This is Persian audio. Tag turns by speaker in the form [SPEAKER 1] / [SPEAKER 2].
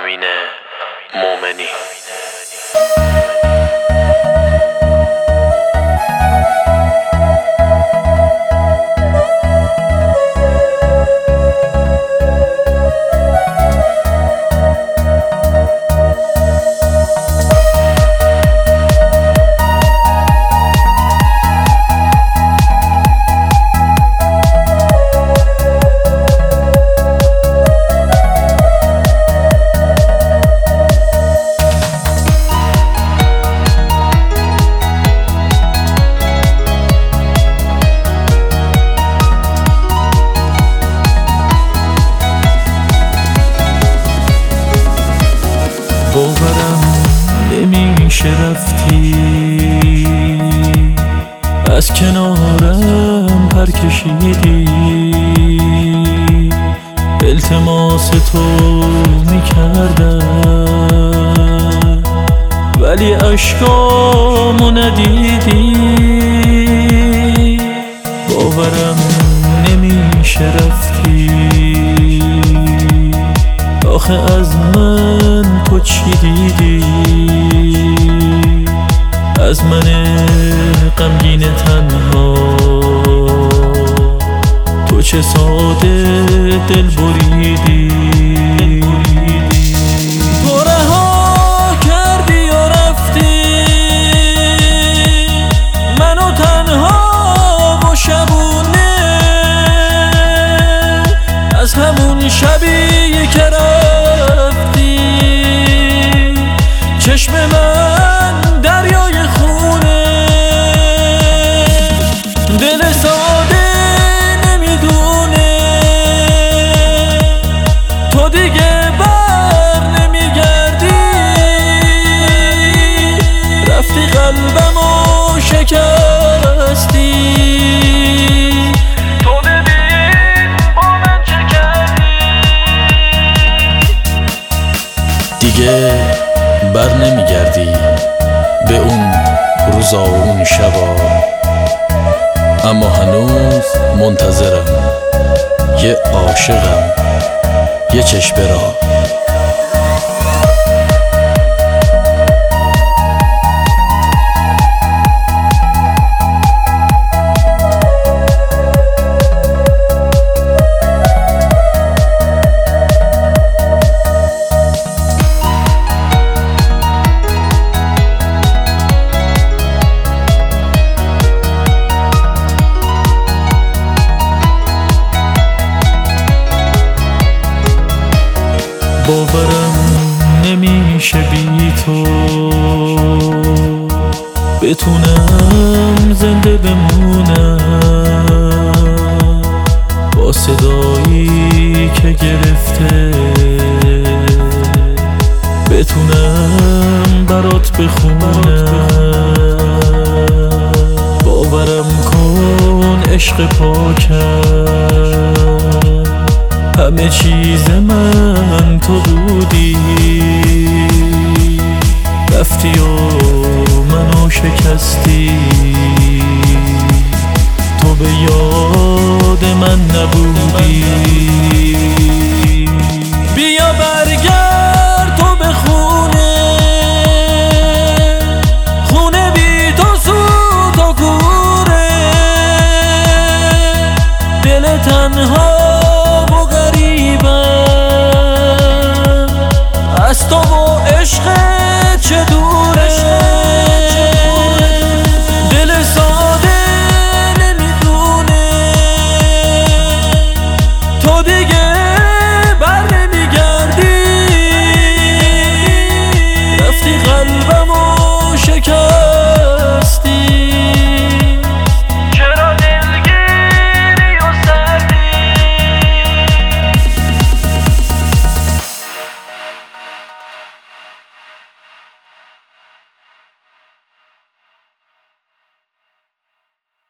[SPEAKER 1] امین مومنی.
[SPEAKER 2] باورم نمیشه رفتی، از کنارم پر کشیدی، التماس تو میکردم ولی اشکامو ندیدی. باورم نمیشه رفتی، آخه از من تو چی دیدی؟ از من غمگین تنها تو چه ساده دل بریدی. تو رها کردی و رفتی، منو تنها و شبونه، از همون شبی که رفتی چشم من دریای خونه. دل ساده نمیدونه تو دیگه بر نمیگردی، رفتی قلبمو شکستی. تو ببین با من چه کردی، دیگه بر نمیگردی به اون روزا و اون شبا، اما هنوز منتظرم یه عاشقم یه چشم را. باورم نمیشه بی تو بتونم زنده بمونم، با صدایی که گرفته بتونم برات بخونم. باورم کن عشق پاکم، همه چیز من تو بودی، رفتی و منو شکستی. تو به یاد من نبودی، بیا برگرد تو به خونه، خونه بی تو سوت و کوره. دل تنها از تو و عشق چه دوره. دل ساده نمیدونه تو دیگه بر نمیگردی، رفتی قلبمو شکست.